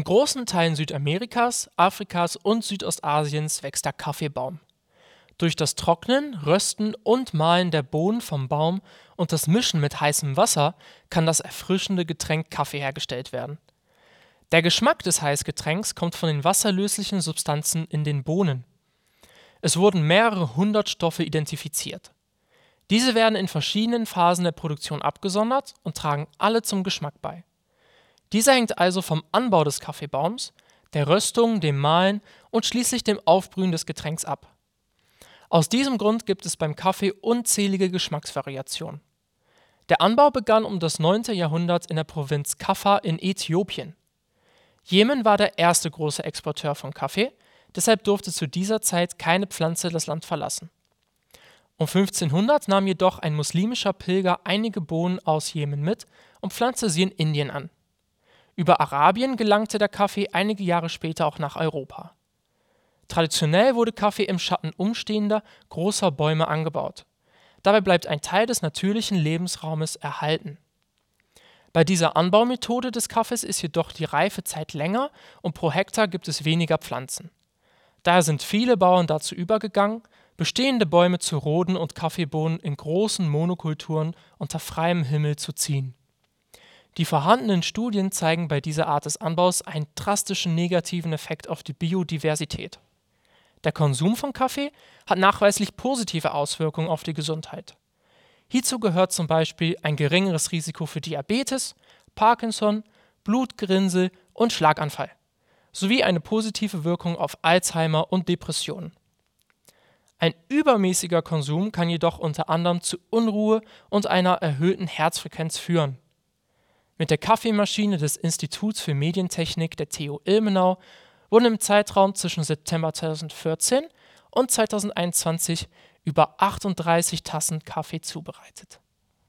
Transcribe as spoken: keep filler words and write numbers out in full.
In großen Teilen Südamerikas, Afrikas und Südostasiens wächst der Kaffeebaum. Durch das Trocknen, Rösten und Mahlen der Bohnen vom Baum und das Mischen mit heißem Wasser kann das erfrischende Getränk Kaffee hergestellt werden. Der Geschmack des Heißgetränks kommt von den wasserlöslichen Substanzen in den Bohnen. Es wurden mehrere hundert Stoffe identifiziert. Diese werden in verschiedenen Phasen der Produktion abgesondert und tragen alle zum Geschmack bei. Dieser hängt also vom Anbau des Kaffeebaums, der Röstung, dem Mahlen und schließlich dem Aufbrühen des Getränks ab. Aus diesem Grund gibt es beim Kaffee unzählige Geschmacksvariationen. Der Anbau begann um das neunte Jahrhundert in der Provinz Kaffa in Äthiopien. Jemen war der erste große Exporteur von Kaffee, deshalb durfte zu dieser Zeit keine Pflanze das Land verlassen. Um fünfzehnhundert nahm jedoch ein muslimischer Pilger einige Bohnen aus Jemen mit und pflanzte sie in Indien an. Über Arabien gelangte der Kaffee einige Jahre später auch nach Europa. Traditionell wurde Kaffee im Schatten umstehender, großer Bäume angebaut. Dabei bleibt ein Teil des natürlichen Lebensraumes erhalten. Bei dieser Anbaumethode des Kaffees ist jedoch die Reifezeit länger und pro Hektar gibt es weniger Pflanzen. Daher sind viele Bauern dazu übergegangen, bestehende Bäume zu roden und Kaffeebohnen in großen Monokulturen unter freiem Himmel zu ziehen. Die vorhandenen Studien zeigen bei dieser Art des Anbaus einen drastischen negativen Effekt auf die Biodiversität. Der Konsum von Kaffee hat nachweislich positive Auswirkungen auf die Gesundheit. Hierzu gehört zum Beispiel ein geringeres Risiko für Diabetes, Parkinson, Blutgerinnsel und Schlaganfall, sowie eine positive Wirkung auf Alzheimer und Depressionen. Ein übermäßiger Konsum kann jedoch unter anderem zu Unruhe und einer erhöhten Herzfrequenz führen. Mit der Kaffeemaschine des Instituts für Medientechnik der T U Ilmenau wurden im Zeitraum zwischen September zweitausendvierzehn und zweitausendeinundzwanzig über achtunddreißig Tassen Kaffee zubereitet